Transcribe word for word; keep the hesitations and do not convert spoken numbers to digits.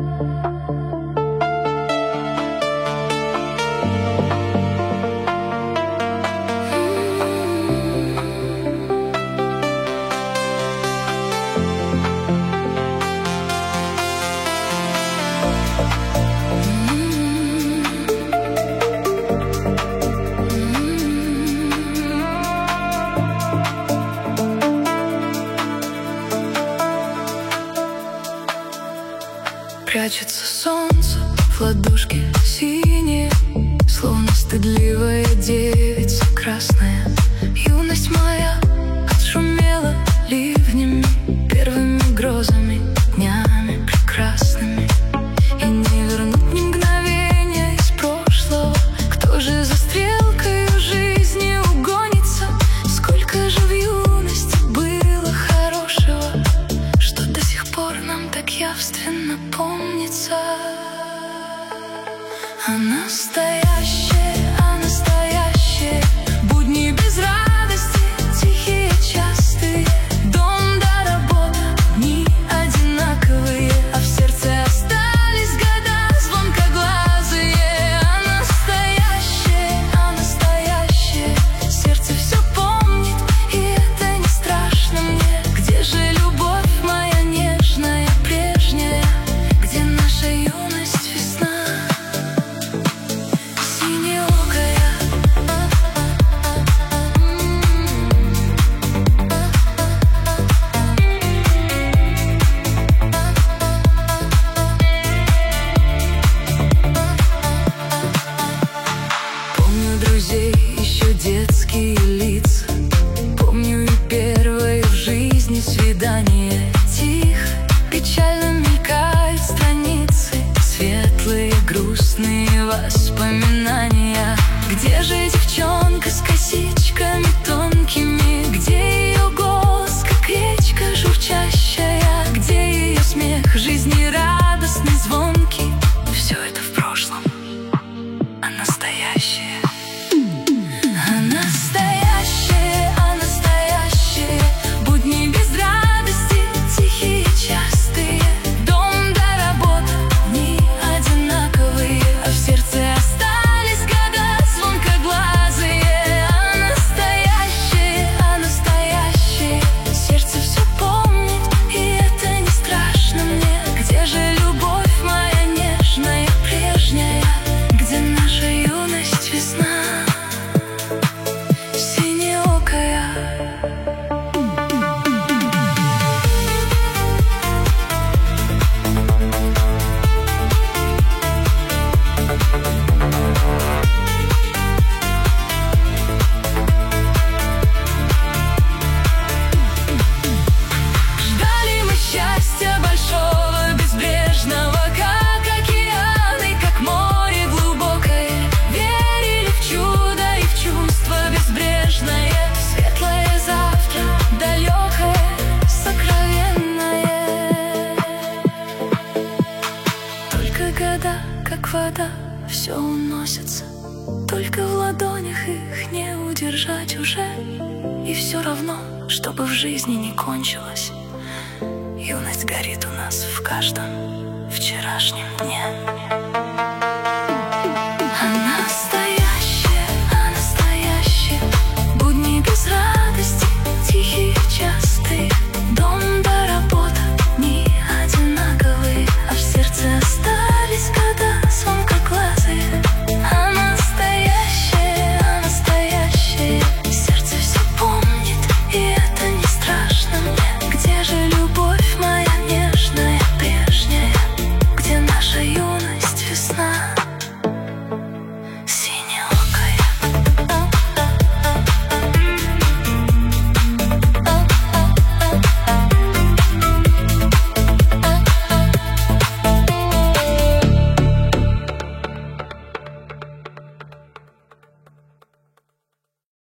Прячется солнце в ладошке синие, словно стыдливая девица красная. Юность моя отшумела ливнями, первыми грозами, днями прекрасными. И не вернуть ни мгновения из прошлого. Кто же за стрелкой жизни угонится? Сколько же в юности было хорошего, что до сих пор нам так явственно помнится. А настоящее, а настоящее будни без радости, тихие, частые. Дом до работа, дни одинаковые, а в сердце остались года звонкоглазые. А настоящее, а настоящее сердце все помнит, и это не страшно мне. Где же любовь моя нежная, прежняя? Где наша юность, весна? Друзей, еще детские лица. Помню и первое в жизни свидание. Тихо, печально мелькают страницы, светлые, грустные воспоминания. Где же девчонка с косичками тонкими? Где ее голос, как речка журчащая? Где ее смех, жизнерадостный, звонкий? Все это в прошлом, а настоящее. А настоящее, а настоящее будни без радости, тихие, частые. Дом до работа, дни одинаковые, а в сердце остались года звонкоглазые. А настоящее, а настоящее сердце все помнит, и это не страшно мне. Где же любовь моя нежная, прежняя? Где наша юность, весна? Года, как вода, все уносится. Только в ладонях их не удержать уже. И все равно, чтобы в жизни не кончилось. Юность горит у нас в каждом вчерашнем дне. А настоящее, а настоящее будни без радости, тихие, частые. Дом до работа, дни одинаковые, а в сердце остались года звонкоглазые. А настоящее, а настоящее сердце все помнит, и это не страшно мне. Где же любовь моя нежная, прежняя? Где наша юность, весна?